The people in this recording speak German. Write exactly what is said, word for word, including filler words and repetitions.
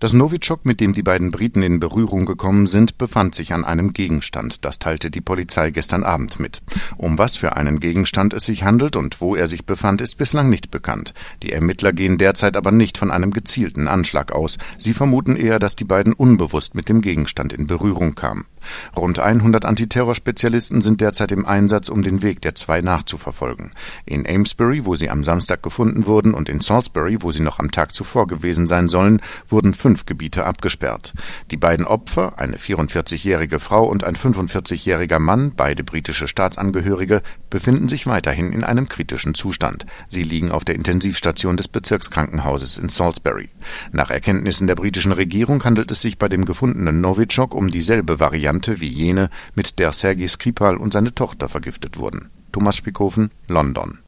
Das Novichok, mit dem die beiden Briten in Berührung gekommen sind, befand sich an einem Gegenstand. Das teilte die Polizei gestern Abend mit. Um was für einen Gegenstand es sich handelt und wo er sich befand, ist bislang nicht bekannt. Die Ermittler gehen derzeit aber nicht von einem gezielten Anschlag aus. Sie vermuten eher, dass die beiden unbewusst mit dem Gegenstand in Berührung kamen. Rund hundert Antiterrorspezialisten sind derzeit im Einsatz, um den Weg der zwei nachzuverfolgen. In Amesbury, wo sie am Samstag gefunden wurden, und in Salisbury, wo sie noch am Tag zuvor gewesen sein sollen, wurden fünf Gebiete abgesperrt. Die beiden Opfer, eine vierundvierzigjährige Frau und ein fünfundvierzigjähriger Mann, beide britische Staatsangehörige, befinden sich weiterhin in einem kritischen Zustand. Sie liegen auf der Intensivstation des Bezirkskrankenhauses in Salisbury. Nach Erkenntnissen der britischen Regierung handelt es sich bei dem gefundenen Novichok um dieselbe Variante wie jene, mit der Sergei Skripal und seine Tochter vergiftet wurden. Thomas Spiekofen, London.